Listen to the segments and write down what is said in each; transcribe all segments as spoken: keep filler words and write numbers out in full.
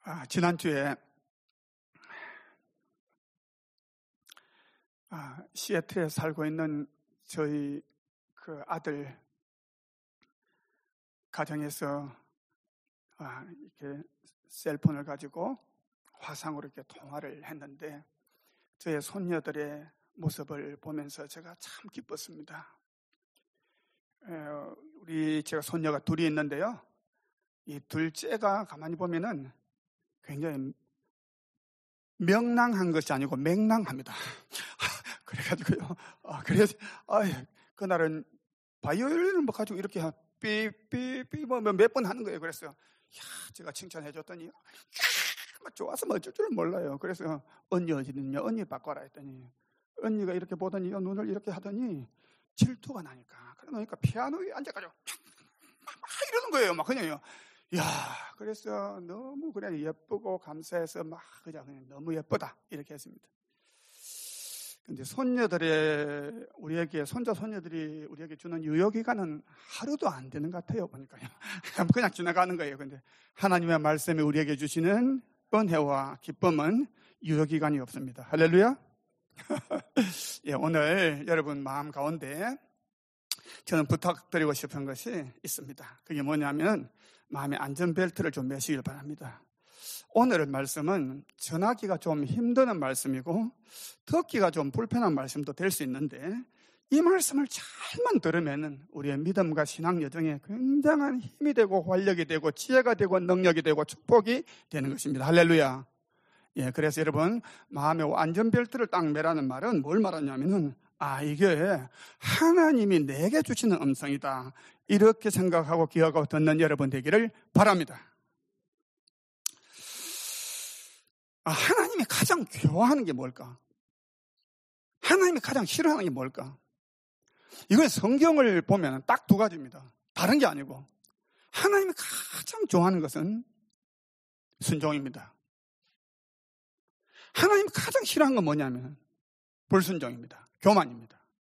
아, 지난주에 아, 시애틀에 살고 있는 저희 그 아들 가정에서 아, 이렇게 셀폰을 가지고 화상으로 이렇게 통화를 했는데 저의 손녀들의 모습을 보면서 제가 참 기뻤습니다. 에, 우리 제가 손녀가 둘이 있는데요. 이 둘째가 가만히 보면은 굉장히 명랑한 것이 아니고 맹랑합니다. 그래가지고요. 아, 그래서, 아, 그날은 바이올린을 뭐 가지고 이렇게 삐삐삐 뭐 몇 번 하는 거예요. 그래서, 야, 제가 칭찬해줬더니, 야, 좋아서 뭐 어쩔 줄 몰라요. 그래서, 언니 어디는요? 언니 바꿔라 했더니, 언니가 이렇게 보더니, 눈을 이렇게 하더니, 질투가 나니까. 그러니까 피아노에 앉아가지고, 막 이러는 거예요. 막 그냥요. 야, 그래서 너무 그냥 예쁘고 감사해서 막 그냥, 그냥 너무 예쁘다. 이렇게 했습니다. 근데 손녀들의, 우리에게, 손자 손녀들이 우리에게 주는 유효기간은 하루도 안 되는 것 같아요. 보니까요. 그냥 지나가는 거예요. 근데 하나님의 말씀이 우리에게 주시는 은혜와 기쁨은 유효기간이 없습니다. 할렐루야. 예, 오늘 여러분 마음 가운데 저는 부탁드리고 싶은 것이 있습니다. 그게 뭐냐면 마음의 안전벨트를 좀 매시길 바랍니다. 오늘 말씀은 전하기가 좀 힘든 말씀이고 듣기가 좀 불편한 말씀도 될 수 있는데 이 말씀을 잘만 들으면 우리의 믿음과 신앙 여정에 굉장한 힘이 되고 활력이 되고 지혜가 되고 능력이 되고 축복이 되는 것입니다. 할렐루야. 예, 그래서 여러분 마음의 안전벨트를 딱 매라는 말은 뭘 말하냐면은 아, 이게 하나님이 내게 주시는 음성이다. 이렇게 생각하고 기억하고 듣는 여러분 되기를 바랍니다. 아, 하나님이 가장 괴로워하는 게 뭘까? 하나님이 가장 싫어하는 게 뭘까? 이건 성경을 보면 딱 두 가지입니다. 다른 게 아니고 하나님이 가장 좋아하는 것은 순종입니다. 하나님이 가장 싫어하는 건 뭐냐면 불순종입니다. 교만입니다.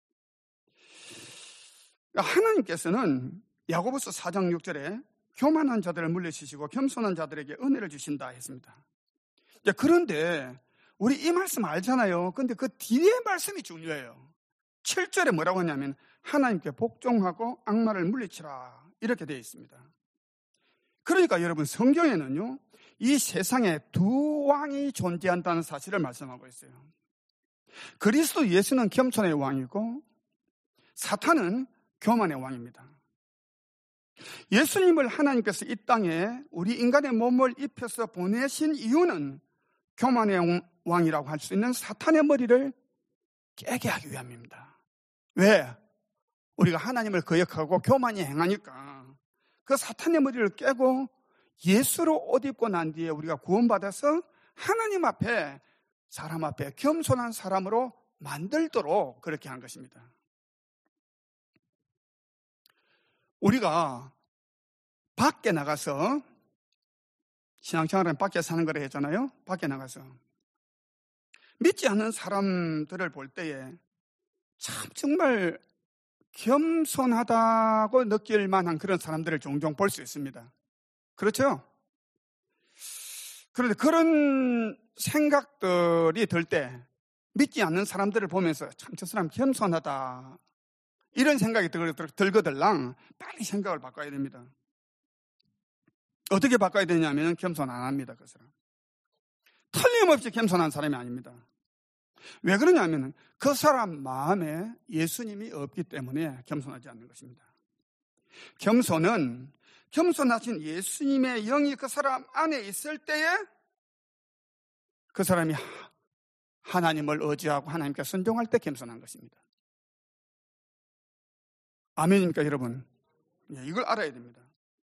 하나님께서는 야고보서 사 장 육 절에 교만한 자들을 물리치시고 겸손한 자들에게 은혜를 주신다 했습니다. 그런데 우리 이 말씀 알잖아요. 근데 그 뒤에 말씀이 중요해요. 칠 절에 뭐라고 하냐면 하나님께 복종하고 악마를 물리치라 이렇게 되어 있습니다. 그러니까 여러분 성경에는요 이 세상에 두 왕이 존재한다는 사실을 말씀하고 있어요. 그리스도 예수는 겸손의 왕이고 사탄은 교만의 왕입니다. 예수님을 하나님께서 이 땅에 우리 인간의 몸을 입혀서 보내신 이유는 교만의 왕이라고 할 수 있는 사탄의 머리를 깨게 하기 위함입니다. 왜? 우리가 하나님을 거역하고 교만이 행하니까 그 사탄의 머리를 깨고 예수로 옷 입고 난 뒤에 우리가 구원받아서 하나님 앞에 사람 앞에 겸손한 사람으로 만들도록 그렇게 한 것입니다. 우리가 밖에 나가서 신앙생활은 밖에 사는 거라 했잖아요. 밖에 나가서 믿지 않는 사람들을 볼 때에 참 정말 겸손하다고 느낄 만한 그런 사람들을 종종 볼 수 있습니다. 그렇죠? 그런데 그런 생각들이 들 때 믿지 않는 사람들을 보면서 참 저 사람 겸손하다 이런 생각이 들거들랑 빨리 생각을 바꿔야 됩니다. 어떻게 바꿔야 되냐면 겸손 안 합니다. 그 사람 틀림없이 겸손한 사람이 아닙니다. 왜 그러냐면 그 사람 마음에 예수님이 없기 때문에 겸손하지 않는 것입니다. 겸손은 겸손하신 예수님의 영이 그 사람 안에 있을 때에 그 사람이 하나님을 의지하고 하나님께 순종할 때 겸손한 것입니다. 아멘입니까 여러분? 이걸 알아야 됩니다.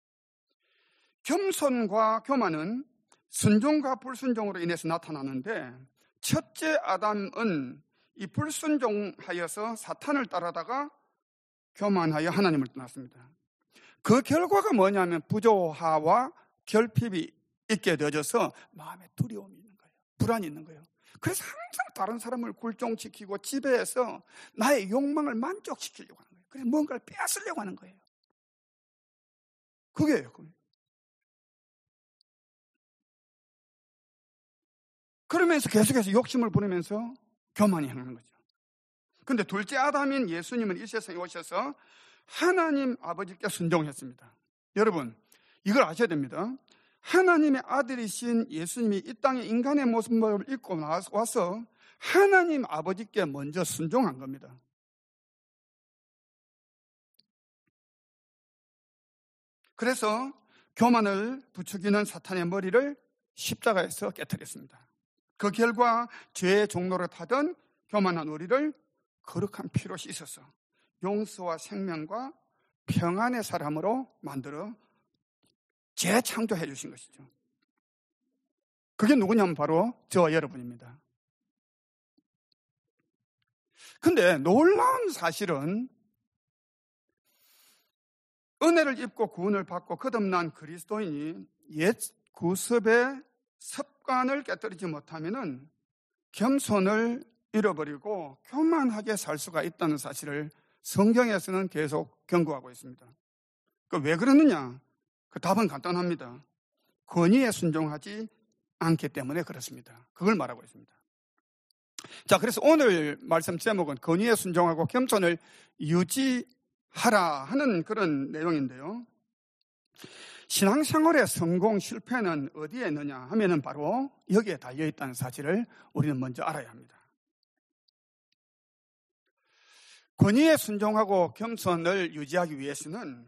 겸손과 교만은 순종과 불순종으로 인해서 나타나는데 첫째 아담은 이 불순종하여서 사탄을 따르다가 교만하여 하나님을 떠났습니다. 그 결과가 뭐냐면 부조화와 결핍이 있게 되어져서 마음에 두려움이 있는 거예요. 불안이 있는 거예요. 그래서 항상 다른 사람을 굴종시키고 지배해서 나의 욕망을 만족시키려고 하는 거예요. 그래서 뭔가를 빼앗으려고 하는 거예요. 그게요. 그게. 그러면서 계속해서 욕심을 부리면서 교만히 행하는 거죠. 근데 둘째 아담인 예수님은 이 세상에 오셔서 하나님 아버지께 순종했습니다. 여러분, 이걸 아셔야 됩니다. 하나님의 아들이신 예수님이 이 땅에 인간의 모습을 입고 와서 하나님 아버지께 먼저 순종한 겁니다. 그래서 교만을 부추기는 사탄의 머리를 십자가에서 깨뜨렸습니다. 그 결과 죄의 종로를 타던 교만한 우리를 거룩한 피로 씻어서 용서와 생명과 평안의 사람으로 만들어 재창조해 주신 것이죠. 그게 누구냐면 바로 저와 여러분입니다. 근데 놀라운 사실은 은혜를 입고 구원을 받고 거듭난 그리스도인이 옛 구습의 습관을 깨뜨리지 못하면은 겸손을 잃어버리고 교만하게 살 수가 있다는 사실을 성경에서는 계속 경고하고 있습니다. 그 왜 그러느냐? 그 답은 간단합니다. 권위에 순종하지 않기 때문에 그렇습니다. 그걸 말하고 있습니다. 자, 그래서 오늘 말씀 제목은 권위에 순종하고 겸손을 유지하라 하는 그런 내용인데요. 신앙생활의 성공, 실패는 어디에 있느냐 하면은 바로 여기에 달려있다는 사실을 우리는 먼저 알아야 합니다. 권위에 순종하고 겸손을 유지하기 위해서는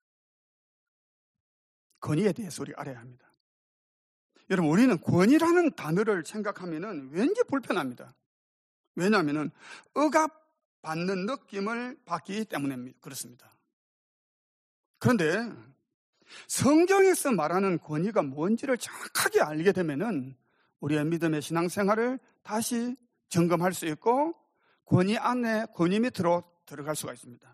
권위에 대해서 우리가 알아야 합니다. 여러분, 우리는 권위라는 단어를 생각하면은 왠지 불편합니다. 왜냐하면은 억압받는 느낌을 받기 때문에 그렇습니다. 그런데 성경에서 말하는 권위가 뭔지를 정확하게 알게 되면은 우리의 믿음의 신앙생활을 다시 점검할 수 있고 권위 안에, 권위 밑으로 들어갈 수가 있습니다.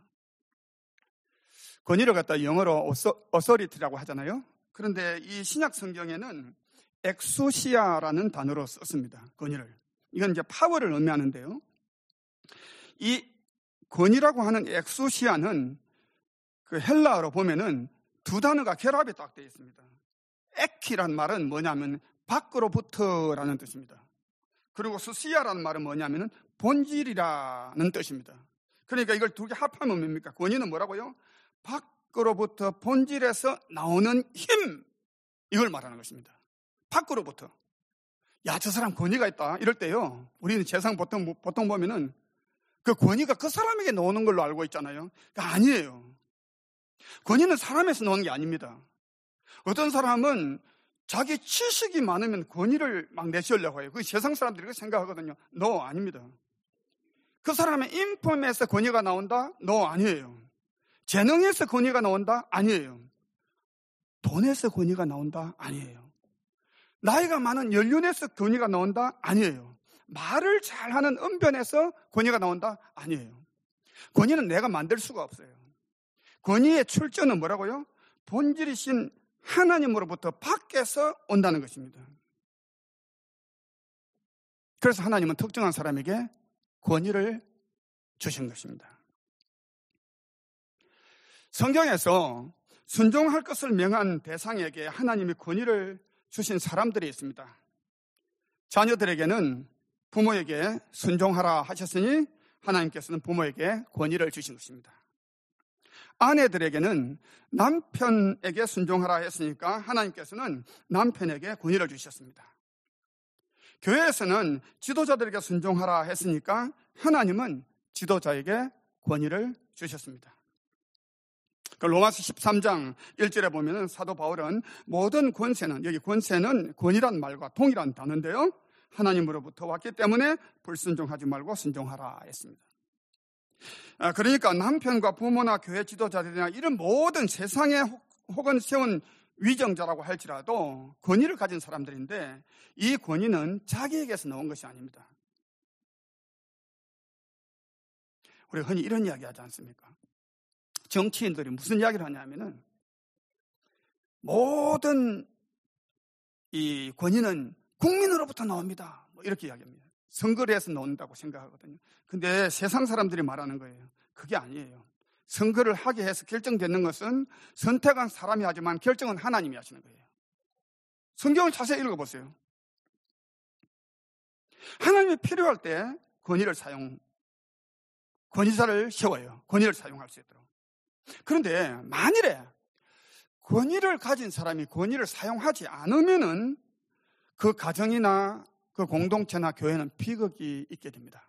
권위를 갖다 영어로 authority라고 하잖아요. 그런데 이 신약 성경에는 엑소시아라는 단어로 썼습니다. 권위를. 이건 이제 파워를 의미하는데요. 이 권위라고 하는 엑소시아는 그 헬라어로 보면은 두 단어가 결합이 딱 되어 있습니다. 에키란 말은 뭐냐면 밖으로부터라는 뜻입니다. 그리고 수시아라는 말은 뭐냐면 본질이라는 뜻입니다. 그러니까 이걸 두 개 합하면 뭡니까? 권위는 뭐라고요? 밖으로부터 본질에서 나오는 힘, 이걸 말하는 것입니다. 밖으로부터. 야, 저 사람 권위가 있다 이럴 때요, 우리는 세상 보통, 보통 보면은 그 권위가 그 사람에게 나오는 걸로 알고 있잖아요. 그러니까 아니에요. 권위는 사람에서 나오는 게 아닙니다. 어떤 사람은 자기 지식이 많으면 권위를 막 내세우려고 해요. 그 세상 사람들이 그렇게 생각하거든요. No, 아닙니다. 그 사람의 인품에서 권위가 나온다? No, 아니에요. 재능에서 권위가 나온다? 아니에요. 돈에서 권위가 나온다? 아니에요. 나이가 많은 연륜에서 권위가 나온다? 아니에요. 말을 잘하는 언변에서 권위가 나온다? 아니에요. 권위는 내가 만들 수가 없어요. 권위의 출처는 뭐라고요? 본질이신 하나님으로부터 밖에서 온다는 것입니다. 그래서 하나님은 특정한 사람에게 권위를 주신 것입니다. 성경에서 순종할 것을 명한 대상에게 하나님이 권위를 주신 사람들이 있습니다. 자녀들에게는 부모에게 순종하라 하셨으니 하나님께서는 부모에게 권위를 주신 것입니다. 아내들에게는 남편에게 순종하라 했으니까 하나님께서는 남편에게 권위를 주셨습니다. 교회에서는 지도자들에게 순종하라 했으니까 하나님은 지도자에게 권위를 주셨습니다. 로마서 십삼 장 일 절에 보면 사도 바울은 모든 권세는, 여기 권세는 권위란 말과 동일한 단어인데요, 하나님으로부터 왔기 때문에 불순종하지 말고 순종하라 했습니다. 그러니까 남편과 부모나 교회 지도자들이나 이런 모든 세상에 혹은 세운 위정자라고 할지라도 권위를 가진 사람들인데 이 권위는 자기에게서 나온 것이 아닙니다. 우리가 흔히 이런 이야기 하지 않습니까? 정치인들이 무슨 이야기를 하냐면은 모든 이 권위는 국민으로부터 나옵니다. 뭐 이렇게 이야기합니다. 선거를 해서 나온다고 생각하거든요. 근데 세상 사람들이 말하는 거예요. 그게 아니에요. 선거를 하게 해서 결정되는 것은 선택한 사람이 하지만 결정은 하나님이 하시는 거예요. 성경을 자세히 읽어보세요. 하나님이 필요할 때 권위를 사용, 권위자를 세워요. 권위를 사용할 수 있도록. 그런데 만일에 권위를 가진 사람이 권위를 사용하지 않으면은 그 가정이나 그 공동체나 교회는 비극이 있게 됩니다.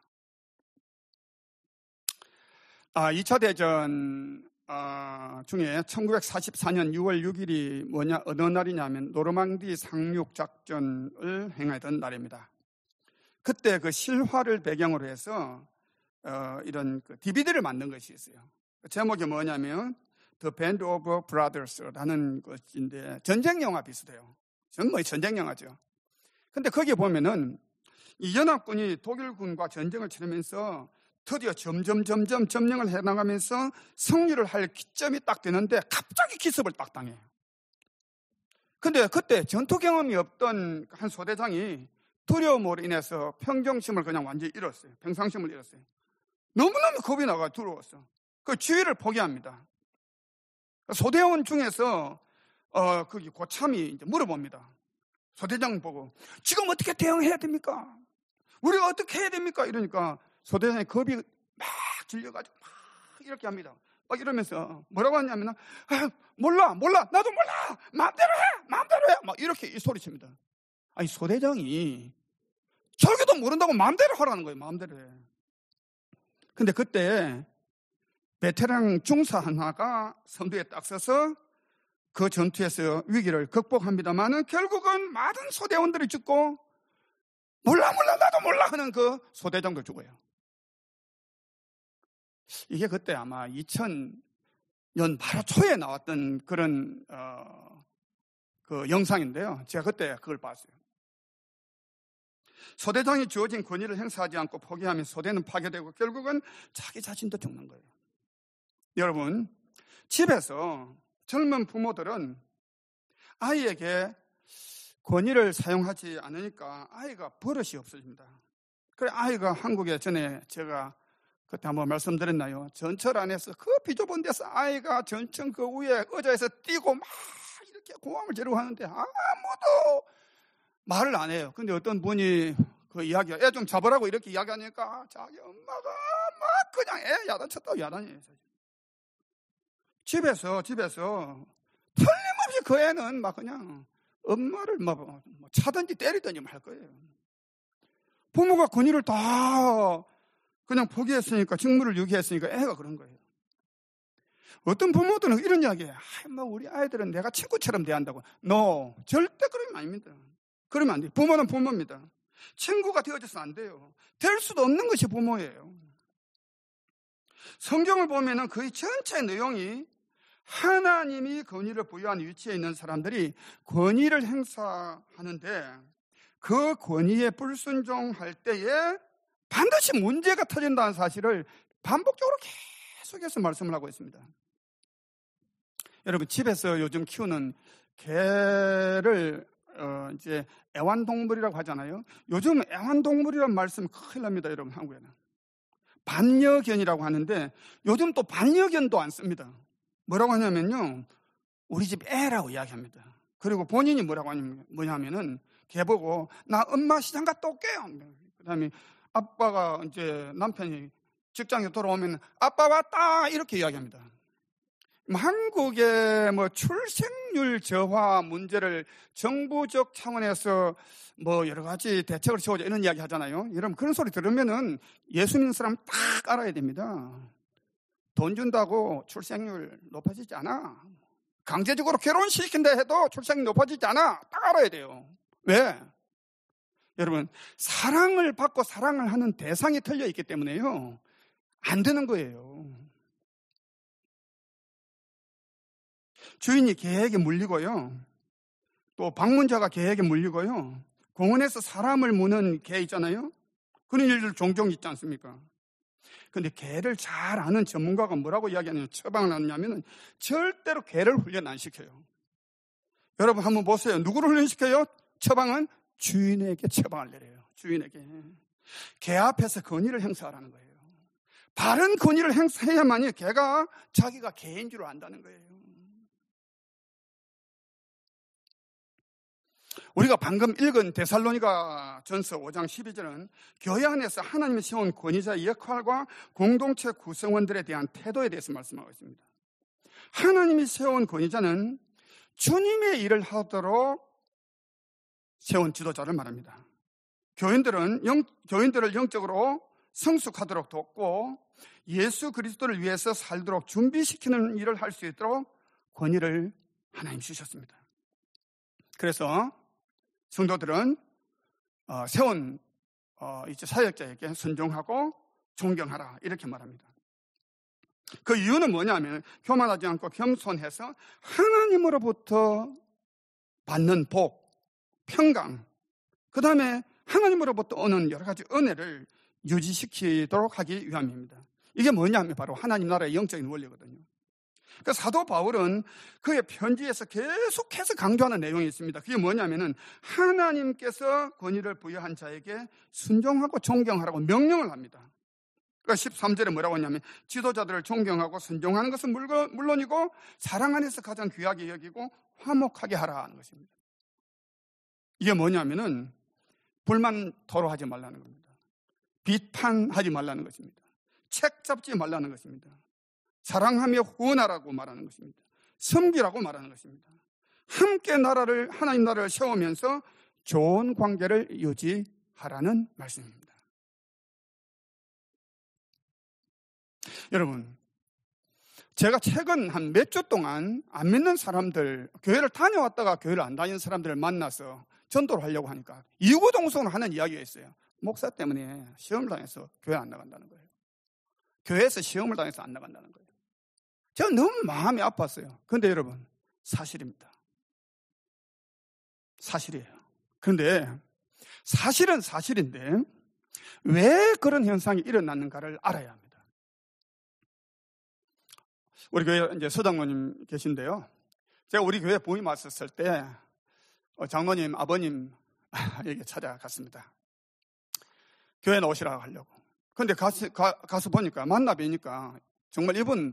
아, 이 차 대전 어, 중에 천구백사십사 년 유월 육일이 뭐냐, 어느 날이냐면 노르망디 상륙 작전을 행하던 날입니다. 그때 그 실화를 배경으로 해서 어, 이런 그 디비디를 만든 것이 있어요. 제목이 뭐냐면 The Band of Brothers라는 것인데 전쟁 영화 비슷해요. 정말 전쟁 영화죠. 근데 거기에 보면은 이 연합군이 독일군과 전쟁을 치르면서 드디어 점점 점점 점령을 해나가면서 승리를 할 기점이 딱 되는데 갑자기 기습을 딱 당해요. 근데 그때 전투 경험이 없던 한 소대장이 두려움으로 인해서 평정심을 그냥 완전히 잃었어요. 평상심을 잃었어요. 너무너무 겁이 나가 두려웠어. 그 지휘를 포기합니다. 소대원 중에서 어 거기 고참이 이제 물어봅니다. 소대장 보고 지금 어떻게 대응해야 됩니까? 우리가 어떻게 해야 됩니까? 이러니까 소대장이 겁이 막 질려가지고 막 이렇게 합니다. 막 이러면서 뭐라고 하냐면 아, 몰라 몰라 나도 몰라 마음대로 해 마음대로 해 막 이렇게 이 소리칩니다. 아니 소대장이 자기도 모른다고 마음대로 하라는 거예요. 마음대로 해. 근데 그때 베테랑 중사 하나가 선두에 딱 서서 그 전투에서 위기를 극복합니다만은 결국은 많은 소대원들이 죽고 몰라 몰라 나도 몰라 하는 그 소대장도 죽어요. 이게 그때 아마 이천 년 바로 초에 나왔던 그런 어, 그 영상인데요. 제가 그때 그걸 봤어요. 소대장이 주어진 권위를 행사하지 않고 포기하면 소대는 파괴되고 결국은 자기 자신도 죽는 거예요. 여러분, 집에서 젊은 부모들은 아이에게 권위를 사용하지 않으니까 아이가 버릇이 없어집니다. 그래 아이가 한국에 전에 제가 그때 한번 말씀드렸나요? 전철 안에서 그 비좁은 데서 아이가 전층 그 위에 의자에서 뛰고 막 이렇게 고함을 지르고 하는데 아무도 말을 안 해요. 근데 어떤 분이 그 이야기, 애 좀 잡으라고 이렇게 이야기하니까 자기 엄마가 막 그냥 애 야단쳤다고 야단이에요. 집에서, 집에서 틀림없이 그 애는 막 그냥 엄마를 막 차든지 때리든지 할 거예요. 부모가 권위를 다 그냥 포기했으니까, 직무를 유기했으니까 애가 그런 거예요. 어떤 부모들은 이런 이야기해요. 아, 뭐 우리 아이들은 내가 친구처럼 대한다고. No, 절대 그러면 아닙니다. 그러면 안 돼요. 부모는 부모입니다. 친구가 되어져서 안 돼요. 될 수도 없는 것이 부모예요. 성경을 보면은 거의 전체 내용이 하나님이 권위를 부여한 위치에 있는 사람들이 권위를 행사하는데 그 권위에 불순종할 때에 반드시 문제가 터진다는 사실을 반복적으로 계속해서 말씀을 하고 있습니다. 여러분, 집에서 요즘 키우는 개를 어 이제 애완동물이라고 하잖아요. 요즘 애완동물이라는 말씀 큰일 납니다, 여러분. 한국에는 반려견이라고 하는데 요즘 또 반려견도 안 씁니다. 뭐라고 하냐면요, 우리 집 애라고 이야기합니다. 그리고 본인이 뭐라고 하냐면 뭐냐면은 개 보고 나 엄마 시장 갔다 올게요. 그다음에 아빠가 이제 남편이 직장에 돌아오면 아빠 왔다 이렇게 이야기합니다. 한국의 뭐 출생률 저하 문제를 정부적 차원에서 뭐 여러 가지 대책을 세우자 이런 이야기 하잖아요. 여러분 그런 소리 들으면은 예수 믿는 사람 딱 알아야 됩니다. 돈 준다고 출생률 높아지지 않아. 강제적으로 결혼시킨다 해도 출생률 높아지지 않아. 딱 알아야 돼요. 왜? 여러분 사랑을 받고 사랑을 하는 대상이 틀려 있기 때문에요. 안 되는 거예요. 주인이 개에게 물리고요. 또 방문자가 개에게 물리고요. 공원에서 사람을 무는 개 있잖아요. 그런 일들 종종 있지 않습니까? 근데 개를 잘 아는 전문가가 뭐라고 이야기하냐면 처방을 하냐면 절대로 개를 훈련 안 시켜요. 여러분 한번 보세요. 누구를 훈련시켜요? 처방은 주인에게 처방을 내려요. 주인에게. 개 앞에서 권위를 행사하라는 거예요. 바른 권위를 행사해야만이 개가 자기가 개인 줄 안다는 거예요. 우리가 방금 읽은 데살로니가 전서 오 장 십이 절은 교회 안에서 하나님이 세운 권위자의 역할과 공동체 구성원들에 대한 태도에 대해서 말씀하고 있습니다. 하나님이 세운 권위자는 주님의 일을 하도록 세운 지도자를 말합니다. 교인들은 영, 교인들을 영적으로 성숙하도록 돕고 예수 그리스도를 위해서 살도록 준비시키는 일을 할 수 있도록 권위를 하나님 주셨습니다. 그래서 성도들은 어, 세운 어, 이제 사역자에게 순종하고 존경하라 이렇게 말합니다. 그 이유는 뭐냐면 교만하지 않고 겸손해서 하나님으로부터 받는 복, 평강, 그 다음에 하나님으로부터 오는 여러 가지 은혜를 유지시키도록 하기 위함입니다. 이게 뭐냐면 바로 하나님 나라의 영적인 원리거든요. 그 사도 바울은 그의 편지에서 계속해서 강조하는 내용이 있습니다. 그게 뭐냐면은 하나님께서 권위를 부여한 자에게 순종하고 존경하라고 명령을 합니다. 그러니까 십삼 절에 뭐라고 하냐면 지도자들을 존경하고 순종하는 것은 물론이고 사랑 안에서 가장 귀하게 여기고 화목하게 하라 하는 것입니다. 이게 뭐냐면은 불만 토로하지 말라는 겁니다. 비판하지 말라는 것입니다. 책 잡지 말라는 것입니다. 사랑하며 후원하라고 말하는 것입니다. 섬기라고 말하는 것입니다. 함께 나라를 하나님 나라를 세우면서 좋은 관계를 유지하라는 말씀입니다. 여러분, 제가 최근 한 몇 주 동안 안 믿는 사람들, 교회를 다녀왔다가 교회를 안 다니는 사람들을 만나서 전도를 하려고 하니까 이구동성으로 하는 이야기가 있어요. 목사 때문에 시험을 당해서 교회 안 나간다는 거예요. 교회에서 시험을 당해서 안 나간다는 거예요. 제가 너무 마음이 아팠어요. 그런데 여러분, 사실입니다. 사실이에요. 그런데 사실은 사실인데 왜 그런 현상이 일어났는가를 알아야 합니다. 우리 교회 이제 서장로님 계신데요. 제가 우리 교회 부임 왔었을 때 장로님 아버님에게 찾아갔습니다. 교회 나오시라고 하려고. 그런데 가서, 가, 가서 보니까 만나 뵈니까 정말 이분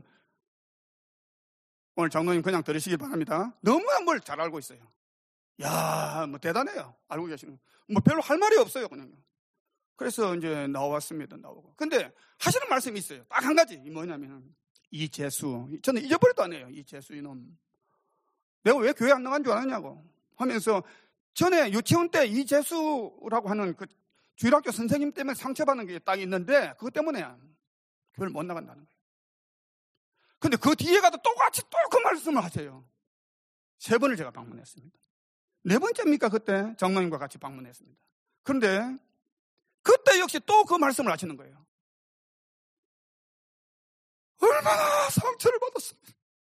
오늘 장로님 그냥 들으시길 바랍니다. 너무나 뭘 잘 알고 있어요. 야, 뭐 대단해요. 알고 계시는. 뭐 별로 할 말이 없어요, 그냥. 그래서 이제 나왔습니다. 나오고. 근데 하시는 말씀이 있어요. 딱 한 가지. 뭐냐면 이재수. 저는 잊어버리도 안 해요. 이재수 이놈. 내가 왜 교회 안 나간 줄 아느냐고 하면서 전에 유치원 때 이재수라고 하는 그 주일학교 선생님 때문에 상처받는 게 딱 있는데 그것 때문에 교회를 못 나간다는 거예요. 근데 그 뒤에 가도 똑같이 또 그 말씀을 하세요. 세 번을 제가 방문했습니다. 네 번째입니까? 그때 장로님과 같이 방문했습니다. 그런데 그때 역시 또 그 말씀을 하시는 거예요. 얼마나 상처를 받았습니다.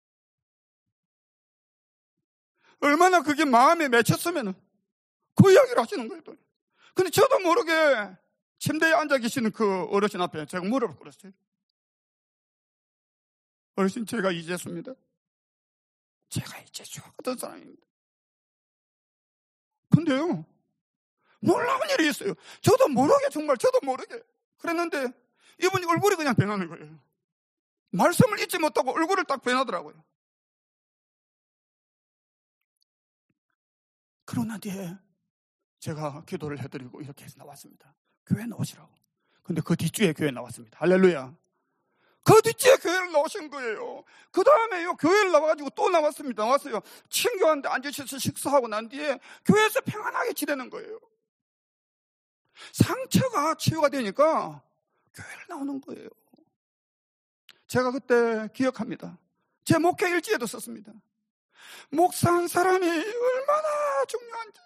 얼마나 그게 마음에 맺혔으면 그 이야기를 하시는 거예요. 또. 근데 저도 모르게 침대에 앉아 계시는 그 어르신 앞에 제가 무릎을 꿇었어요. 어르신, 제가 이재수입니다. 제가 이재수가 어떤 사람입니다. 근데요, 놀라운 일이 있어요. 저도 모르게, 정말 저도 모르게 그랬는데 이분이 얼굴이 그냥 변하는 거예요. 말씀을 잊지 못하고 얼굴을 딱 변하더라고요. 그러나 뒤에 제가 기도를 해드리고 이렇게 해서 나왔습니다. 교회 나오시라고. 근데 그 뒷주에 교회 나왔습니다. 할렐루야. 그 뒷주에 교회를 나오신 거예요. 그 다음에요, 교회를 나와가지고 또 나왔습니다. 나왔어요. 친교한테 앉으셔서 식사하고 난 뒤에 교회에서 평안하게 지내는 거예요. 상처가 치유가 되니까 교회를 나오는 거예요. 제가 그때 기억합니다. 제 목회 일지에도 썼습니다. 목사 한 사람이 얼마나 중요한지.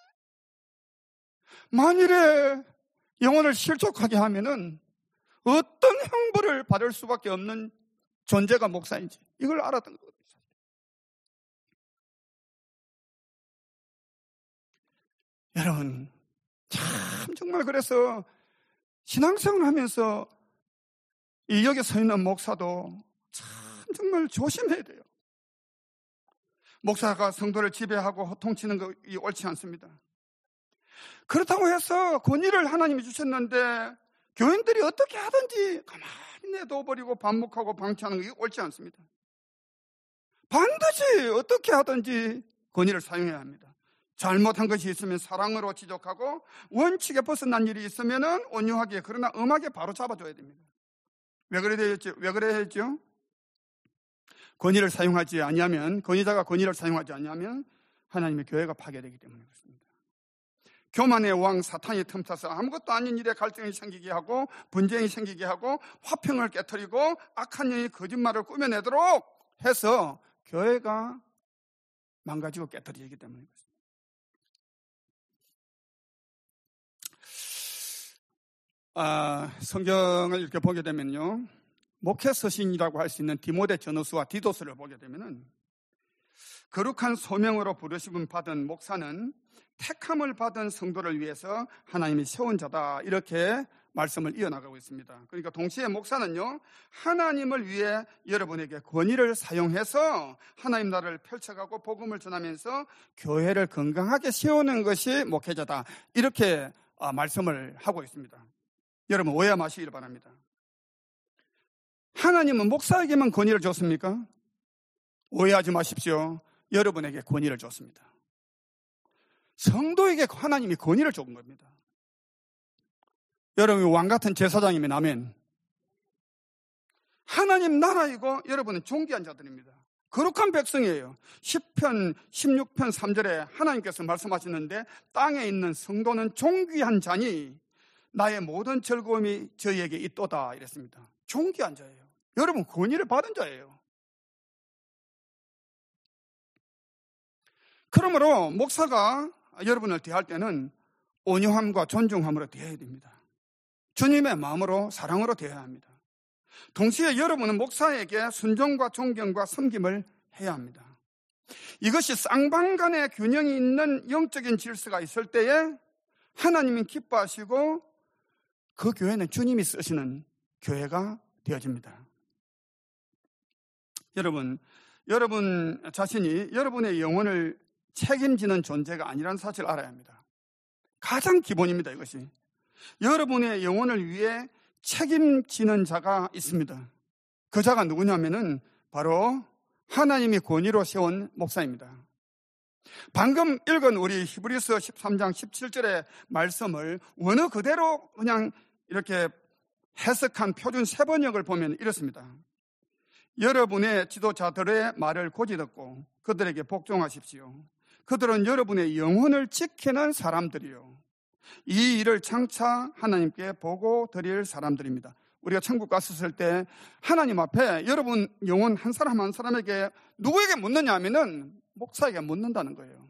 만일에 영혼을 실족하게 하면은 어떤 형벌을 받을 수밖에 없는 존재가 목사인지 이걸 알았던 거거든요. 여러분, 참 정말 그래서 신앙생활을 하면서 이 여기 서 있는 목사도 참 정말 조심해야 돼요. 목사가 성도를 지배하고 호통치는 것이 옳지 않습니다. 그렇다고 해서 권위를 하나님이 주셨는데 교인들이 어떻게 하든지 가만히 내둬버리고 반목하고 방치하는 게 옳지 않습니다. 반드시 어떻게 하든지 권위를 사용해야 합니다. 잘못한 것이 있으면 사랑으로 지적하고, 원칙에 벗어난 일이 있으면 온유하게, 그러나 엄하게 바로 잡아줘야 됩니다. 왜 그래야 했죠? 왜 그래야 했죠? 권위를 사용하지 아니하면, 권위자가 권위를 사용하지 아니하면 하나님의 교회가 파괴되기 때문에 그렇습니다. 교만의 왕 사탄이 틈타서 아무것도 아닌 일에 갈등이 생기게 하고, 분쟁이 생기게 하고, 화평을 깨트리고, 악한 영이 거짓말을 꾸며내도록 해서 교회가 망가지고 깨트리기 때문에 그렇습니다. 아, 성경을 이렇게 보게 되면요, 목회 서신이라고 할 수 있는 디모데 전후서와 디도서를 보게 되면은, 거룩한 소명으로 부르심을 받은 목사는 택함을 받은 성도를 위해서 하나님이 세운 자다, 이렇게 말씀을 이어나가고 있습니다. 그러니까 동시에 목사는요, 하나님을 위해 여러분에게 권위를 사용해서 하나님 나라를 펼쳐가고 복음을 전하면서 교회를 건강하게 세우는 것이 목회자다, 이렇게 말씀을 하고 있습니다. 여러분 오해 마시기를 바랍니다. 하나님은 목사에게만 권위를 줬습니까? 오해하지 마십시오. 여러분에게 권위를 줬습니다. 성도에게 하나님이 권위를 준 겁니다. 여러분이 왕같은 제사장이면 아멘. 하나님 나라이고 여러분은 존귀한 자들입니다. 거룩한 백성이에요. 시편 십육 편 삼 절에 하나님께서 말씀하시는데, 땅에 있는 성도는 존귀한 자니 나의 모든 즐거움이 저희에게 있도다, 이랬습니다. 존귀한 자예요. 여러분 권위를 받은 자예요. 그러므로 목사가 여러분을 대할 때는 온유함과 존중함으로 대해야 됩니다. 주님의 마음으로, 사랑으로 대해야 합니다. 동시에 여러분은 목사에게 순종과 존경과 섬김을 해야 합니다. 이것이 쌍방간의 균형이 있는 영적인 질서가 있을 때에 하나님이 기뻐하시고 그 교회는 주님이 쓰시는 교회가 되어집니다. 여러분, 여러분 자신이 여러분의 영혼을 책임지는 존재가 아니라는 사실을 알아야 합니다. 가장 기본입니다, 이것이. 여러분의 영혼을 위해 책임지는 자가 있습니다. 그 자가 누구냐면은 바로 하나님이 권위로 세운 목사입니다. 방금 읽은 우리 히브리서 십삼 장 십칠 절의 말씀을 원어 그대로 그냥 이렇게 해석한 표준 세번역을 보면 이렇습니다. 여러분의 지도자들의 말을 고지 듣고 그들에게 복종하십시오. 그들은 여러분의 영혼을 지키는 사람들이요, 이 일을 장차 하나님께 보고 드릴 사람들입니다. 우리가 천국 갔었을 때 하나님 앞에 여러분 영혼 한 사람 한 사람에게 누구에게 묻느냐 하면은 목사에게 묻는다는 거예요.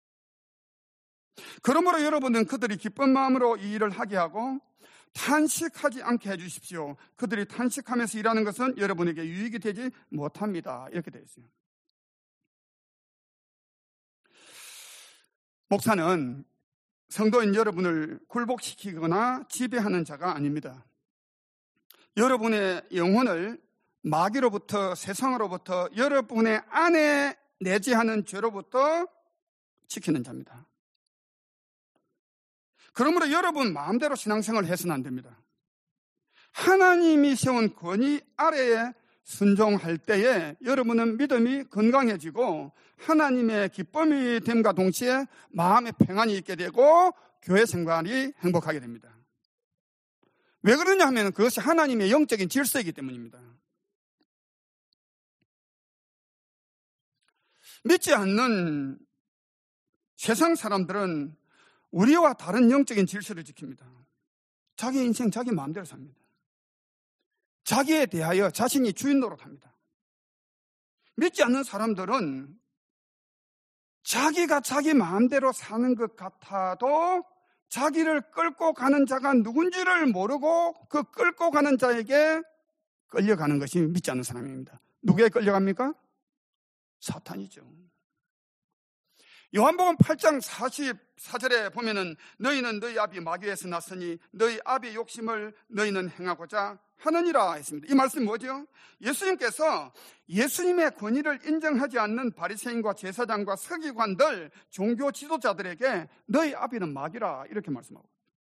그러므로 여러분은 그들이 기쁜 마음으로 이 일을 하게 하고 탄식하지 않게 해주십시오. 그들이 탄식하면서 일하는 것은 여러분에게 유익이 되지 못합니다. 이렇게 되어 있어요. 목사는 성도인 여러분을 굴복시키거나 지배하는 자가 아닙니다. 여러분의 영혼을 마귀로부터, 세상으로부터, 여러분의 안에 내재하는 죄로부터 지키는 자입니다. 그러므로 여러분 마음대로 신앙생활을 해서는 안 됩니다. 하나님이 세운 권위 아래에 순종할 때에 여러분은 믿음이 건강해지고 하나님의 기쁨이 됨과 동시에 마음의 평안이 있게 되고 교회 생활이 행복하게 됩니다. 왜 그러냐 하면 그것이 하나님의 영적인 질서이기 때문입니다. 믿지 않는 세상 사람들은 우리와 다른 영적인 질서를 지킵니다. 자기 인생 자기 마음대로 삽니다. 자기에 대하여 자신이 주인 노릇합니다. 믿지 않는 사람들은 자기가 자기 마음대로 사는 것 같아도 자기를 끌고 가는 자가 누군지를 모르고 그 끌고 가는 자에게 끌려가는 것이 믿지 않는 사람입니다. 누구에게 끌려갑니까? 사탄이죠. 요한복음 팔 장 사십사 절에 보면은 너희는 너희 아비 마귀에서 났으니 너희 아비의 욕심을 너희는 행하고자 하느니라 했습니다. 이 말씀이 뭐죠? 예수님께서 예수님의 권위를 인정하지 않는 바리새인과 제사장과 서기관들, 종교 지도자들에게 너희 아비는 마귀라 이렇게 말씀하고,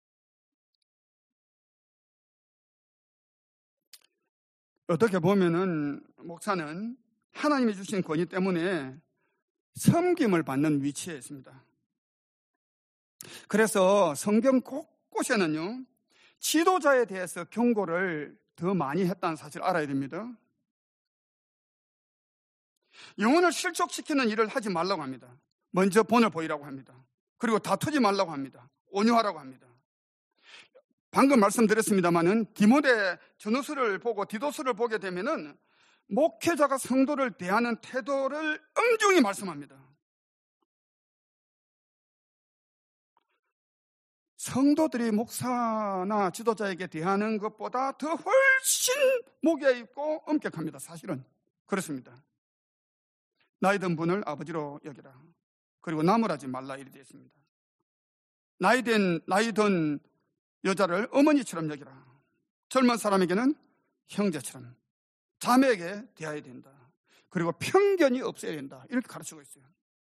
어떻게 보면은 목사는 하나님이 주신 권위 때문에 섬김을 받는 위치에 있습니다. 그래서 성경 곳곳에는요, 지도자에 대해서 경고를 더 많이 했다는 사실을 알아야 됩니다. 영혼을 실족시키는 일을 하지 말라고 합니다. 먼저 본을 보이라고 합니다. 그리고 다투지 말라고 합니다. 온유하라고 합니다. 방금 말씀드렸습니다마는 디모데 전후서를 보고 디도서를 보게 되면은 목회자가 성도를 대하는 태도를 엄중히 말씀합니다. 성도들이 목사나 지도자에게 대하는 것보다 더 훨씬 목에 있고 엄격합니다. 사실은 그렇습니다. 나이 든 분을 아버지로 여기라. 그리고 나무라지 말라 이렇게 되어 있습니다. 나이 든, 나이 든 여자를 어머니처럼 여기라. 젊은 사람에게는 형제처럼, 자매에게 대해야 된다. 그리고 편견이 없어야 된다. 이렇게 가르치고 있어요.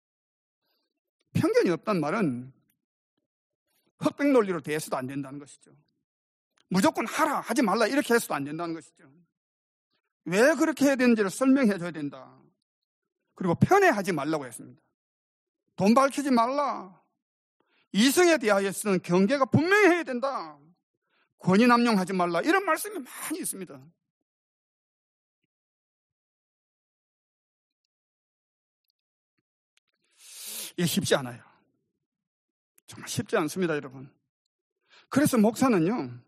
편견이 없다는 말은 흑백 논리로 대해서도 안 된다는 것이죠. 무조건 하라, 하지 말라 이렇게 해서도 안 된다는 것이죠. 왜 그렇게 해야 되는지를 설명해 줘야 된다. 그리고 편애하지 말라고 했습니다. 돈 밝히지 말라. 이성에 대하여서는 경계가 분명히 해야 된다. 권위 남용하지 말라. 이런 말씀이 많이 있습니다. 이게 쉽지 않아요. 정말 쉽지 않습니다, 여러분. 그래서 목사는요,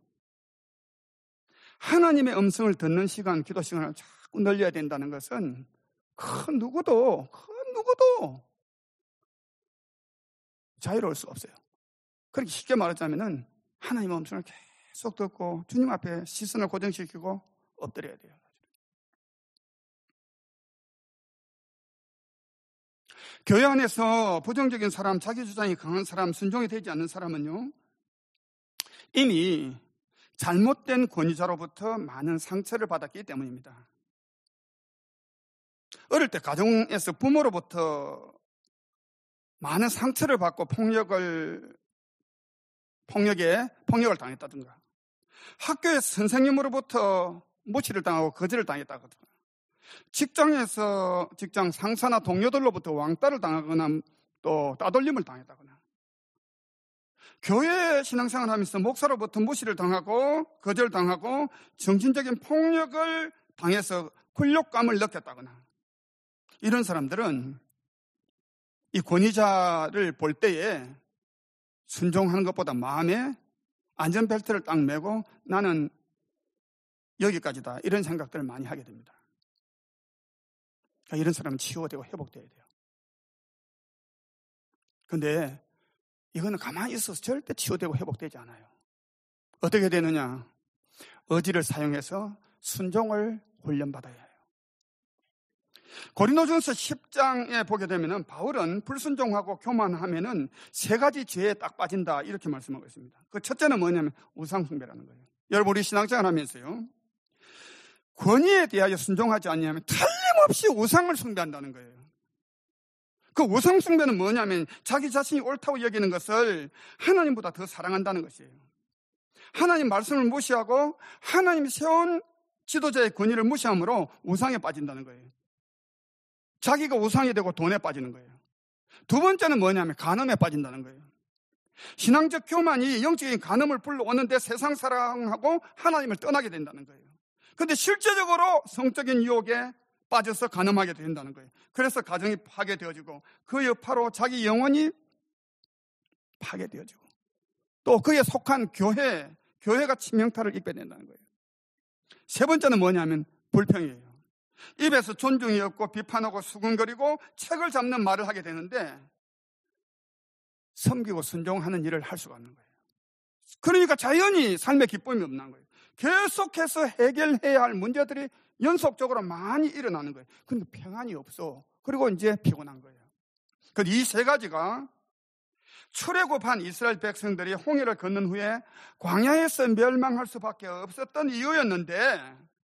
하나님의 음성을 듣는 시간, 기도 시간을 자꾸 늘려야 된다는 것은 그 누구도, 그 누구도 자유로울 수 없어요. 그렇게 쉽게 말하자면은 하나님의 음성을 계속 듣고 주님 앞에 시선을 고정시키고 엎드려야 돼요. 교회 안에서 부정적인 사람, 자기 주장이 강한 사람, 순종이 되지 않는 사람은요, 이미 잘못된 권위자로부터 많은 상처를 받았기 때문입니다. 어릴 때 가정에서 부모로부터 많은 상처를 받고 폭력을, 폭력에, 폭력을 당했다든가, 학교의 선생님으로부터 무시를 당하고 거절을 당했다든가, 직장에서 직장 상사나 동료들로부터 왕따를 당하거나 또 따돌림을 당했다거나, 교회 신앙생활을 하면서 목사로부터 무시를 당하고 거절당하고 정신적인 폭력을 당해서 굴욕감을 느꼈다거나, 이런 사람들은 이 권위자를 볼 때에 순종하는 것보다 마음에 안전벨트를 딱 매고 나는 여기까지다 이런 생각들을 많이 하게 됩니다. 그러니까 이런 사람은 치유되고 회복돼야 돼요. 그런데 이거는 가만히 있어서 절대 치유되고 회복되지 않아요. 어떻게 되느냐? 의지를 사용해서 순종을 훈련받아야 해요. 고린도전서 십 장에 보게 되면은 바울은 불순종하고 교만하면은 세 가지 죄에 딱 빠진다 이렇게 말씀하고 있습니다. 그 첫째는 뭐냐면 우상숭배라는 거예요. 여러분, 우리 신앙생활 하면서요, 권위에 대하여 순종하지 않냐면 틀림없이 우상을 숭배한다는 거예요. 그 우상 숭배는 뭐냐면 자기 자신이 옳다고 여기는 것을 하나님보다 더 사랑한다는 것이에요. 하나님 말씀을 무시하고 하나님이 세운 지도자의 권위를 무시함으로 우상에 빠진다는 거예요. 자기가 우상이 되고 돈에 빠지는 거예요. 두 번째는 뭐냐면 간음에 빠진다는 거예요. 신앙적 교만이 영적인 간음을 불러오는데 세상 사랑하고 하나님을 떠나게 된다는 거예요. 그런데 실제적으로 성적인 유혹에 빠져서 간음하게 된다는 거예요. 그래서 가정이 파괴되어지고 그 여파로 자기 영혼이 파괴되어지고 또 그에 속한 교회, 교회가 치명타를 입게 된다는 거예요. 세 번째는 뭐냐면 불평이에요. 입에서 존중이 없고 비판하고 수군거리고 책을 잡는 말을 하게 되는데 섬기고 순종하는 일을 할 수가 없는 거예요. 그러니까 자연히 삶의 기쁨이 없는 거예요. 계속해서 해결해야 할 문제들이 연속적으로 많이 일어나는 거예요. 그런데 평안이 없어. 그리고 이제 피곤한 거예요. 이 세 가지가 출애굽한 이스라엘 백성들이 홍해를 건넌 후에 광야에서 멸망할 수밖에 없었던 이유였는데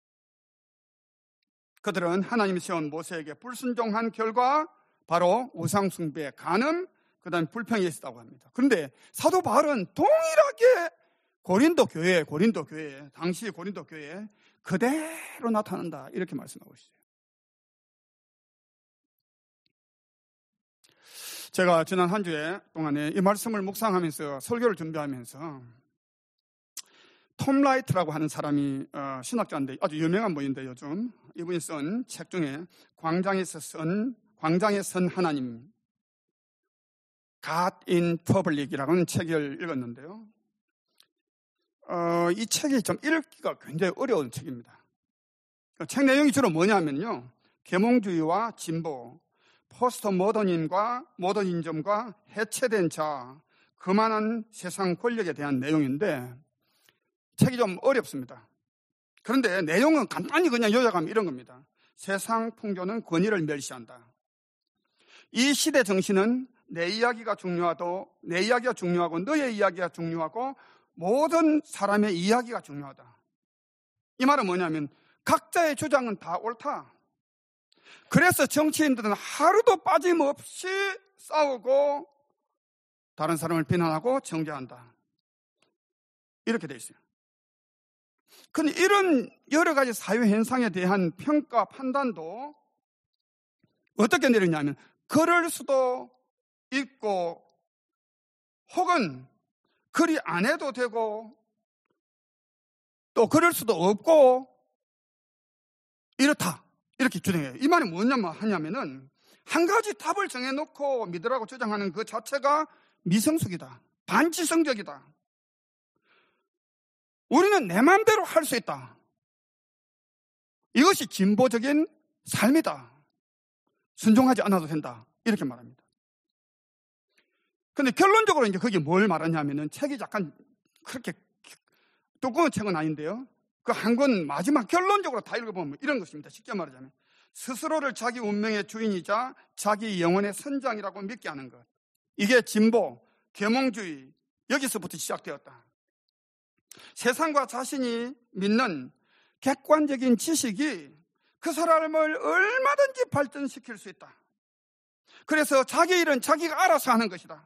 그들은 하나님이 세운 모세에게 불순종한 결과 바로 우상숭배, 간음, 그 다음에 불평이 있었다고 합니다. 그런데 사도 바울은 동일하게 고린도 교회, 고린도 교회, 당시 고린도 교회에 그대로 나타난다 이렇게 말씀하고 있어요. 제가 지난 한 주에 동안에 이 말씀을 묵상하면서 설교를 준비하면서 톰 라이트라고 하는 사람이 어, 신학자인데 아주 유명한 분인데 요즘 이분이 쓴 책 중에 광장에서 쓴 광장에 선 하나님 God in Public이라는 책을 읽었는데요. 어, 이 책이 좀 읽기가 굉장히 어려운 책입니다. 책 내용이 주로 뭐냐면요, 계몽주의와 진보, 포스트 모더니즘과 모더니즘과 해체된 자, 그만한 세상 권력에 대한 내용인데 책이 좀 어렵습니다. 그런데 내용은 간단히 그냥 요약하면 이런 겁니다. 세상 풍조는 권위를 멸시한다. 이 시대 정신은 내 이야기가 중요하도 내 이야기가 중요하고 너의 이야기가 중요하고 모든 사람의 이야기가 중요하다. 이 말은 뭐냐면 각자의 주장은 다 옳다. 그래서 정치인들은 하루도 빠짐없이 싸우고 다른 사람을 비난하고 정죄한다. 이렇게 돼 있어요. 그런데 이런 여러 가지 사회 현상에 대한 평가 판단도 어떻게 내리냐면 그럴 수도 있고 혹은 그리 안 해도 되고 또 그럴 수도 없고 이렇다. 이렇게 주장해요. 이 말이 뭐냐면 하냐면은 한 가지 답을 정해놓고 믿으라고 주장하는 그 자체가 미성숙이다. 반지성적이다. 우리는 내 마음대로 할 수 있다. 이것이 진보적인 삶이다. 순종하지 않아도 된다. 이렇게 말합니다. 근데 결론적으로 이제 그게 뭘 말하냐면은 책이 약간 그렇게 두꺼운 책은 아닌데요. 그 한 권 마지막 결론적으로 다 읽어보면 이런 것입니다. 쉽게 말하자면 스스로를 자기 운명의 주인이자 자기 영혼의 선장이라고 믿게 하는 것. 이게 진보, 계몽주의 여기서부터 시작되었다. 세상과 자신이 믿는 객관적인 지식이 그 사람을 얼마든지 발전시킬 수 있다. 그래서 자기 일은 자기가 알아서 하는 것이다.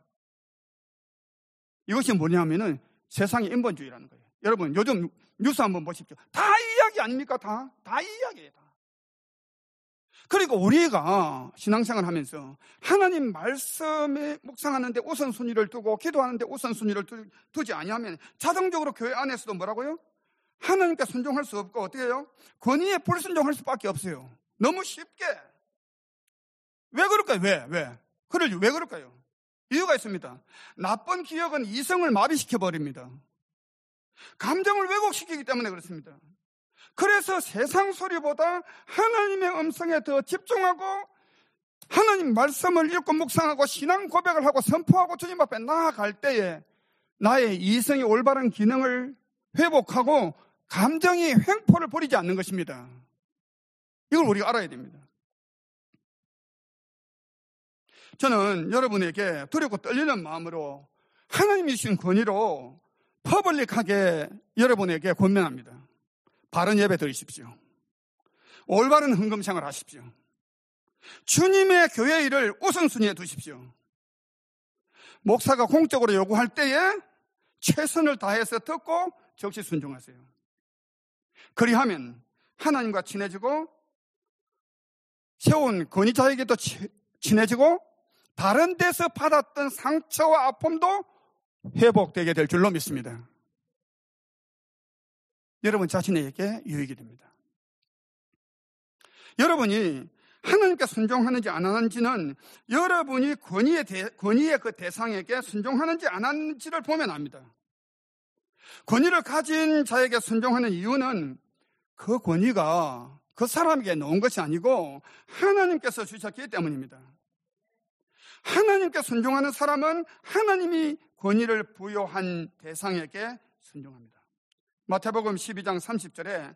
이것이 뭐냐면은 세상의 인본주의라는 거예요. 여러분 요즘 뉴스 한번 보십시오. 다 이야기 아닙니까? 다, 다 이야기예요. 다. 그리고 우리가 신앙생활 하면서 하나님 말씀에 묵상하는데 우선순위를 두고 기도하는데 우선순위를 두, 두지 아니하면 자동적으로 교회 안에서도 뭐라고요? 하나님께 순종할 수 없고 어떻게 해요? 권위에 불순종할 수밖에 없어요. 너무 쉽게. 왜 그럴까요? 왜? 왜? 그럴 왜 그럴까요? 이유가 있습니다. 나쁜 기억은 이성을 마비시켜버립니다. 감정을 왜곡시키기 때문에 그렇습니다. 그래서 세상 소리보다 하나님의 음성에 더 집중하고 하나님 말씀을 읽고 묵상하고 신앙 고백을 하고 선포하고 주님 앞에 나아갈 때에 나의 이성의 올바른 기능을 회복하고 감정이 횡포를 부리지 않는 것입니다. 이걸 우리가 알아야 됩니다. 저는 여러분에게 두렵고 떨리는 마음으로 하나님이 주신 권위로 퍼블릭하게 여러분에게 권면합니다. 바른 예배 드리십시오. 올바른 헌금생활 하십시오. 주님의 교회 일을 우선순위에 두십시오. 목사가 공적으로 요구할 때에 최선을 다해서 듣고 적시 순종하세요. 그리하면 하나님과 친해지고 세운 권위자에게도 친해지고 다른 데서 받았던 상처와 아픔도 회복되게 될 줄로 믿습니다. 여러분 자신에게 유익이 됩니다. 여러분이 하나님께 순종하는지 안 하는지는 여러분이 권위의, 대, 권위의 그 대상에게 순종하는지 안 하는지를 보면 압니다. 권위를 가진 자에게 순종하는 이유는 그 권위가 그 사람에게 놓은 것이 아니고 하나님께서 주셨기 때문입니다. 하나님께 순종하는 사람은 하나님이 권위를 부여한 대상에게 순종합니다. 마태복음 십이 장 삼십 절에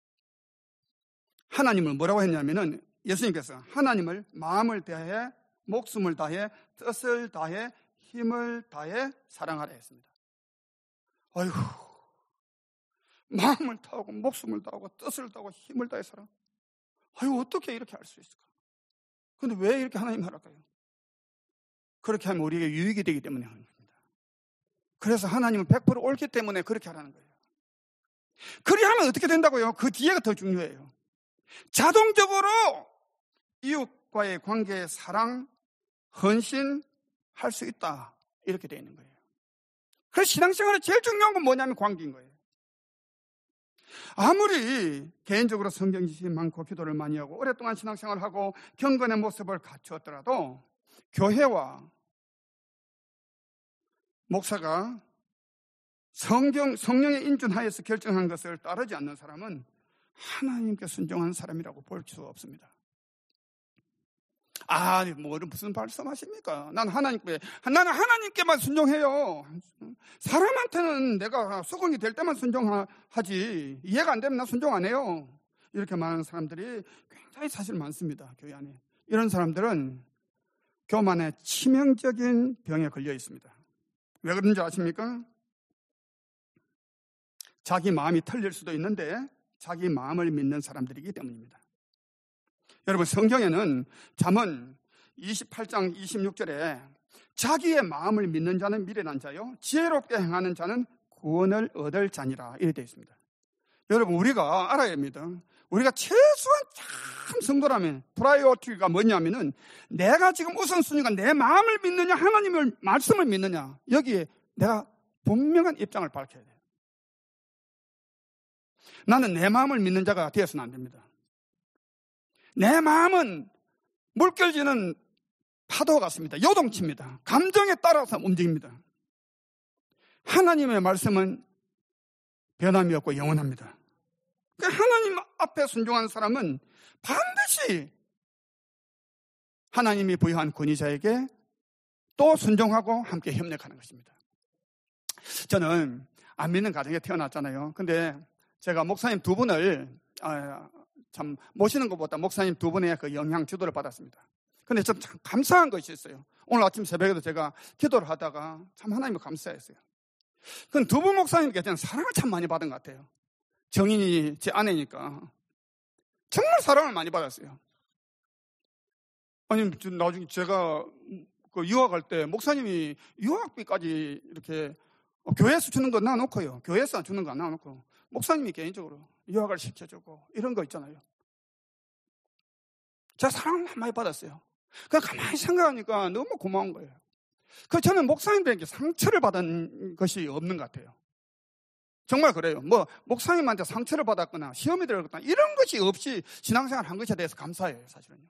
하나님을 뭐라고 했냐면은 예수님께서 하나님을 마음을 다해 목숨을 다해 뜻을 다해 힘을 다해 사랑하라 했습니다. 아이고, 마음을 다하고 목숨을 다하고 뜻을 다하고 힘을 다해 사랑. 아이고, 어떻게 이렇게 할 수 있을까? 그런데 왜 이렇게 하나님 하랄까요? 그렇게 하면 우리에게 유익이 되기 때문에 하는 겁니다. 그래서 하나님은 백 퍼센트 옳기 때문에 그렇게 하라는 거예요. 그리하면 어떻게 된다고요? 그 뒤에가 더 중요해요. 자동적으로 이웃과의 관계의 사랑, 헌신, 할 수 있다. 이렇게 되어 있는 거예요. 그래서 신앙생활에 제일 중요한 건 뭐냐면 관계인 거예요. 아무리 개인적으로 성경 지식이 많고 기도를 많이 하고 오랫동안 신앙생활을 하고 경건의 모습을 갖추었더라도 교회와 목사가 성경, 성령의 인준하에서 결정한 것을 따르지 않는 사람은 하나님께 순종한 사람이라고 볼 수 없습니다. 아, 뭐 무슨 말씀하십니까? 난 하나님께, 나는 하나님께만 순종해요. 사람한테는 내가 수긍이 될 때만 순종하지, 이해가 안 되면 나 순종 안 해요. 이렇게 말하는 사람들이 굉장히 사실 많습니다. 교회 안에. 이런 사람들은 교만의 치명적인 병에 걸려 있습니다. 왜 그런지 아십니까? 자기 마음이 틀릴 수도 있는데 자기 마음을 믿는 사람들이기 때문입니다. 여러분, 성경에는 잠언 이십팔 장 이십육 절에 자기의 마음을 믿는 자는 미련한 자요, 지혜롭게 행하는 자는 구원을 얻을 자니라 이렇게 되어 있습니다. 여러분, 우리가 알아야 합니다. 우리가 최소한 참 성도라면 프라이어티가 뭐냐면은 내가 지금 우선순위가 내 마음을 믿느냐 하나님의 말씀을 믿느냐, 여기에 내가 분명한 입장을 밝혀야 돼요. 나는 내 마음을 믿는 자가 되어서는 안 됩니다. 내 마음은 물결지는 파도 같습니다. 요동칩니다. 감정에 따라서 움직입니다. 하나님의 말씀은 변함이 없고 영원합니다. 하나님 앞에 순종한 사람은 반드시 하나님이 부여한 권위자에게 또 순종하고 함께 협력하는 것입니다. 저는 안 믿는 가정에 태어났잖아요. 근데 제가 목사님 두 분을 아, 참 모시는 것보다 목사님 두 분의 그 영향 지도를 받았습니다. 근데 좀 참 감사한 것이 있어요. 오늘 아침 새벽에도 제가 기도를 하다가 참 하나님을 감사했어요. 그 두 분 목사님께 저는 사랑을 참 많이 받은 것 같아요. 정인이 제 아내니까 정말 사랑을 많이 받았어요. 아니 나중에 제가 그 유학할 때 목사님이 유학비까지 이렇게 교회에서 주는 거 놔놓고요. 교회에서 안 주는 거 안 놔놓고 목사님이 개인적으로 유학을 시켜주고 이런 거 있잖아요. 제가 사랑을 많이 받았어요. 그냥 가만히 생각하니까 너무 고마운 거예요. 그 저는 목사님들에게 상처를 받은 것이 없는 것 같아요. 정말 그래요. 뭐 목사님한테 상처를 받았거나 시험이 들었거나 이런 것이 없이 신앙생활 한 것에 대해서 감사해요. 사실은요.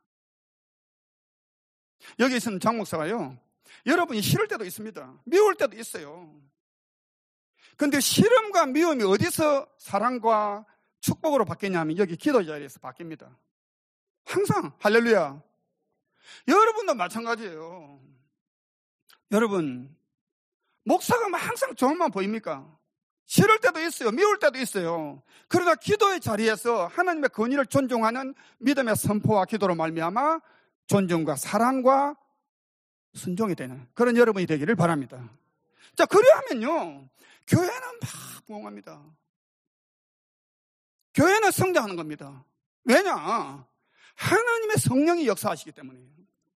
여기 있는 장 목사가요, 여러분이 싫을 때도 있습니다. 미울 때도 있어요. 그런데 시름과 미움이 어디서 사랑과 축복으로 바뀌냐면 여기 기도 자리에서 바뀝니다. 항상 할렐루야. 여러분도 마찬가지예요. 여러분, 목사가 항상 좋은만 보입니까? 싫을 때도 있어요. 미울 때도 있어요. 그러나 기도의 자리에서 하나님의 권위를 존중하는 믿음의 선포와 기도로 말미암아 존중과 사랑과 순종이 되는 그런 여러분이 되기를 바랍니다. 자, 그래야면요, 교회는 막 부흥합니다. 교회는 성장하는 겁니다. 왜냐? 하나님의 성령이 역사하시기 때문이에요.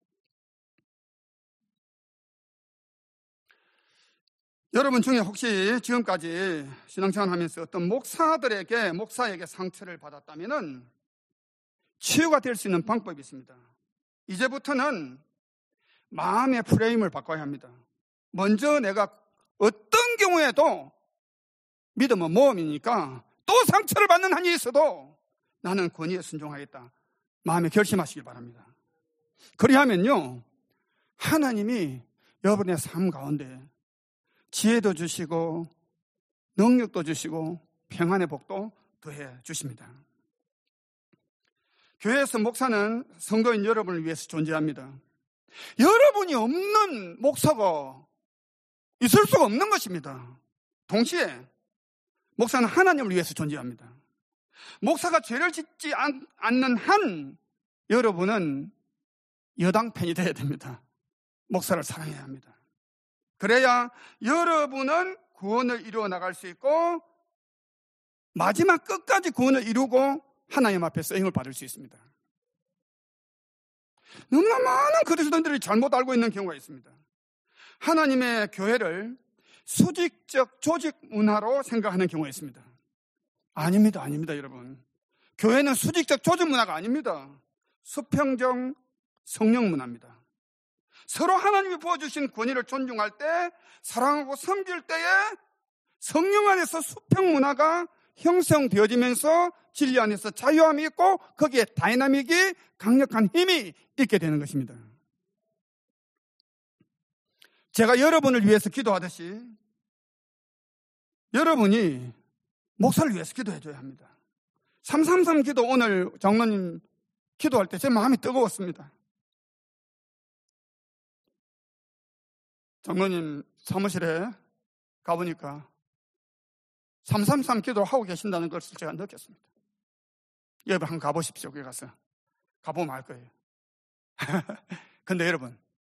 여러분 중에 혹시 지금까지 신앙생활 하면서 어떤 목사들에게, 목사에게 상처를 받았다면 치유가 될 수 있는 방법이 있습니다. 이제부터는 마음의 프레임을 바꿔야 합니다. 먼저 내가 어떤 경우에도 믿음은 모험이니까 또 상처를 받는 한이 있어도 나는 권위에 순종하겠다. 마음에 결심하시길 바랍니다. 그리하면요, 하나님이 여러분의 삶 가운데 지혜도 주시고 능력도 주시고 평안의 복도 더해 주십니다. 교회에서 목사는 성도인 여러분을 위해서 존재합니다. 여러분이 없는 목사가 있을 수가 없는 것입니다. 동시에 목사는 하나님을 위해서 존재합니다. 목사가 죄를 짓지 않는 한 여러분은 여당 편이 되어야 됩니다. 목사를 사랑해야 합니다. 그래야 여러분은 구원을 이루어 나갈 수 있고 마지막 끝까지 구원을 이루고 하나님 앞에 쓰임을 받을 수 있습니다. 너무나 많은 그리스도인들이 잘못 알고 있는 경우가 있습니다. 하나님의 교회를 수직적 조직 문화로 생각하는 경우가 있습니다. 아닙니다. 아닙니다, 여러분. 교회는 수직적 조직 문화가 아닙니다. 수평적 성령 문화입니다. 서로 하나님이 부어주신 권위를 존중할 때, 사랑하고 섬길 때에 성령 안에서 수평 문화가 형성되어지면서 진리 안에서 자유함이 있고 거기에 다이나믹이 강력한 힘이 있게 되는 것입니다. 제가 여러분을 위해서 기도하듯이 여러분이 목사를 위해서 기도해 줘야 합니다. 삼삼삼 기도 오늘 장로님 기도할 때 제 마음이 뜨거웠습니다. 장로님 사무실에 가보니까 삼삼삼 기도하고 계신다는 것을 제가 느꼈습니다. 여러분 한번 가보십시오. 거기 가서. 가보면 알 거예요. 근데 여러분,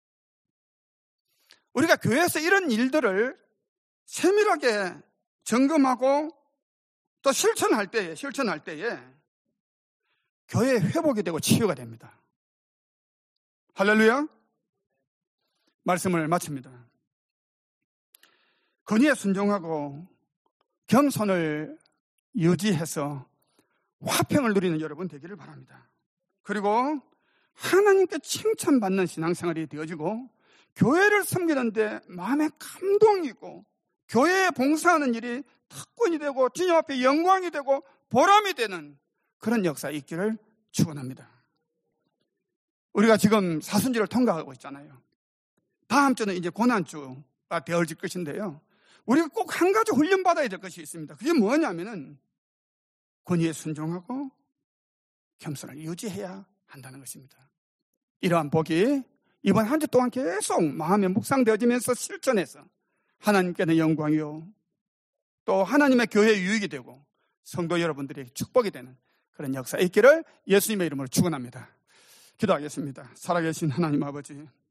우리가 교회에서 이런 일들을 세밀하게 점검하고 또 실천할 때에, 실천할 때에 교회 회복이 되고 치유가 됩니다. 할렐루야. 말씀을 마칩니다. 권위에 순종하고 겸손을 유지해서 화평을 누리는 여러분 되기를 바랍니다. 그리고 하나님께 칭찬받는 신앙생활이 되어지고 교회를 섬기는데 마음에 감동이 있고 교회에 봉사하는 일이 특권이 되고 주님 앞에 영광이 되고 보람이 되는 그런 역사 있기를 축원합니다. 우리가 지금 사순절을 통과하고 있잖아요. 다음 주는 이제 고난주가 되어질 것인데요. 우리가 꼭 한 가지 훈련받아야 될 것이 있습니다. 그게 뭐냐면은 권위에 순종하고 겸손을 유지해야 한다는 것입니다. 이러한 복이 이번 한 주 동안 계속 마음에 묵상되어지면서 실천해서 하나님께는 영광이요 또 하나님의 교회에 유익이 되고 성도 여러분들에게 축복이 되는 그런 역사 있기를 예수님의 이름으로 축원합니다. 기도하겠습니다. 살아계신 하나님 아버지,